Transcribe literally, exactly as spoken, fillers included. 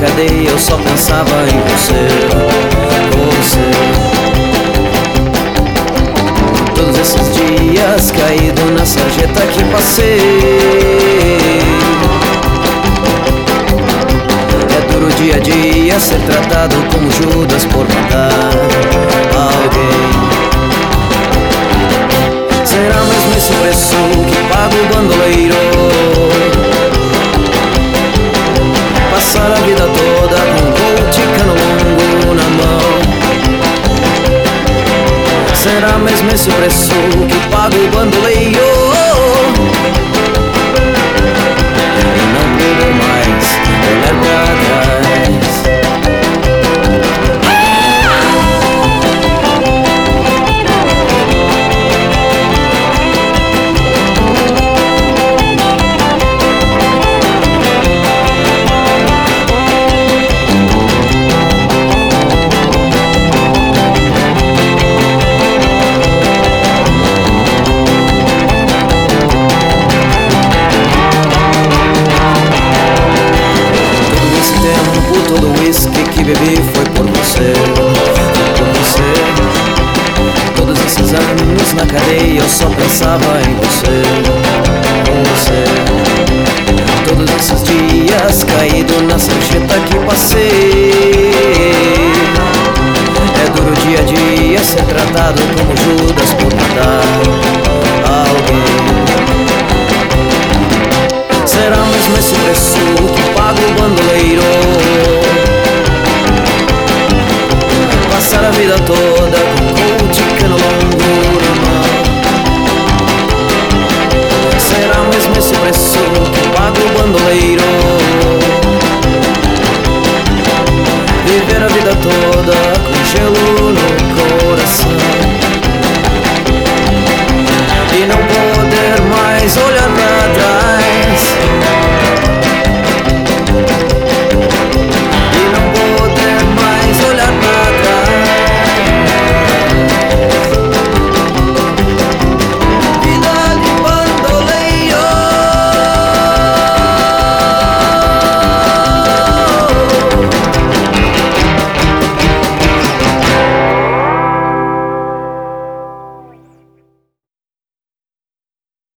cadeia eu só pensava em você, você. Todos esses dias caído na sarjeta que passei. É duro dia a dia ser tratado como Judas por matar alguém. Será mesmo esse preço que paga o bandoleiro? Passar a vida toda com um Colt cano longo na mão. Será mesmo esse preço que paga o bandoleiro? E não poder mais olhar pra trás. Todo o uísque que bebi foi por você, por você. Todos esses anos na cadeia eu só pensava em você, você. Todos esses dias caído na sarjeta que passei. É duro dia a dia ser tratado como Judas por matar alguém. Será mesmo esse preço que paga o bandoleiro?